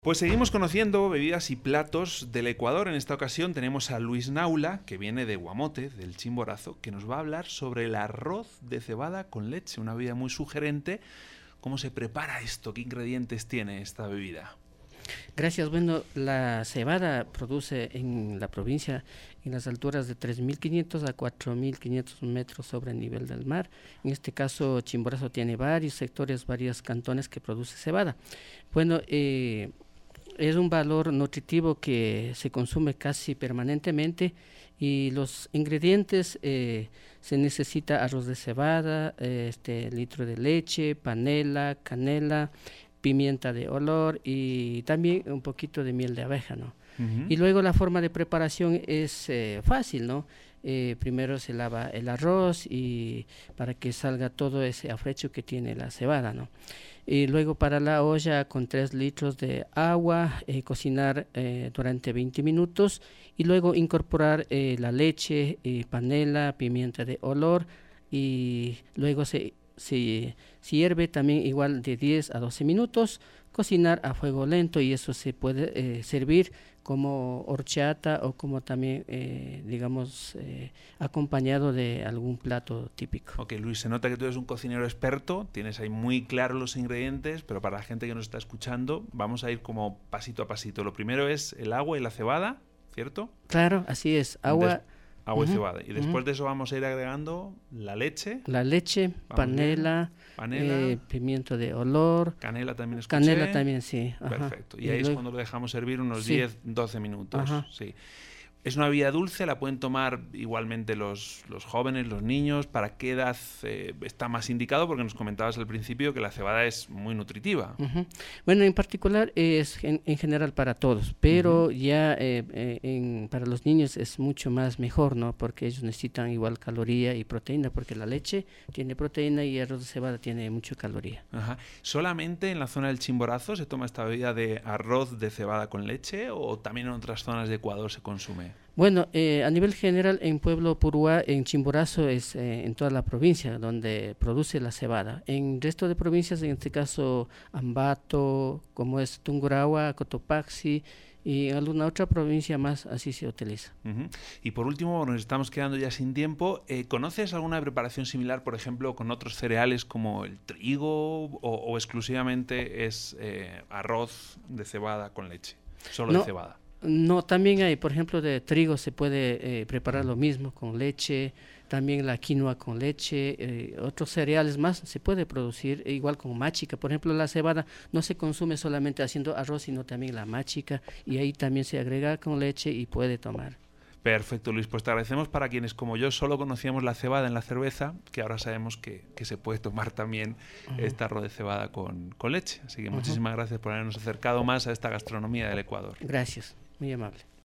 Pues seguimos conociendo bebidas y platos del Ecuador. En esta ocasión tenemos a Luis Naula, que viene de Guamote, del Chimborazo, que nos va a hablar sobre el arroz de cebada con leche, una bebida muy sugerente. ¿Cómo se prepara esto? ¿Qué ingredientes tiene esta bebida? Gracias. Bueno, la cebada produce en la provincia en las alturas de 3.500 a 4.500 metros sobre el nivel del mar. En este caso, Chimborazo tiene varios sectores, varios cantones que produce cebada. Bueno, es un valor nutritivo que se consume casi permanentemente y los ingredientes se necesita arroz de cebada, litro de leche, panela, canela, pimienta de olor y también un poquito de miel de abeja, ¿no? Y luego la forma de preparación es fácil, ¿no? Primero se lava el arroz y para que salga todo ese afrecho que tiene la cebada, ¿no? Y luego para la olla con 3 litros de agua, cocinar durante 20 minutos y luego incorporar la leche, panela, pimienta de olor y luego se hierve también igual de 10 a 12 minutos, cocinar a fuego lento y eso se puede servir como horchata o como también, acompañado de algún plato típico. Ok, Luis, se nota que tú eres un cocinero experto, tienes ahí muy claros los ingredientes, pero para la gente que nos está escuchando, vamos a ir como pasito a pasito. Lo primero es el agua y la cebada, ¿cierto? Claro, así es, agua y cebada. Y después de eso vamos a ir agregando la leche. La leche, panela, pimiento de olor. Canela también escuché. Canela también, sí. Perfecto. Y ahí luego es cuando lo dejamos hervir unos 10-12 minutos. Ajá. Sí. Es una bebida dulce, la pueden tomar igualmente los jóvenes, los niños. ¿Para qué edad está más indicado? Porque nos comentabas al principio que la cebada es muy nutritiva. Bueno, en particular es en general para todos, pero ya para los niños es mucho más mejor, ¿no? Porque ellos necesitan igual caloría y proteína, porque la leche tiene proteína y el arroz de cebada tiene mucha caloría. Ajá. ¿Solamente en la zona del Chimborazo se toma esta bebida de arroz de cebada con leche o también en otras zonas de Ecuador se consume? Bueno, a nivel general en Pueblo Puruá, en Chimborazo es en toda la provincia donde produce la cebada. En el resto de provincias, en este caso Ambato, como es Tungurahua, Cotopaxi y en alguna otra provincia más, así se utiliza. Y por último, nos estamos quedando ya sin tiempo. ¿Conoces alguna preparación similar, por ejemplo, con otros cereales como el trigo o exclusivamente es arroz de cebada con leche? Solo de cebada. No, también hay, por ejemplo, de trigo se puede preparar lo mismo con leche, también la quinoa con leche, otros cereales más se puede producir, igual con machica. Por ejemplo, la cebada no se consume solamente haciendo arroz, sino también la machica, y ahí también se agrega con leche y puede tomar. Perfecto, Luis. Pues te agradecemos para quienes como yo solo conocíamos la cebada en la cerveza, que ahora sabemos que se puede tomar también este arroz de cebada con leche. Así que muchísimas gracias por habernos acercado más a esta gastronomía del Ecuador. Gracias, muy amable.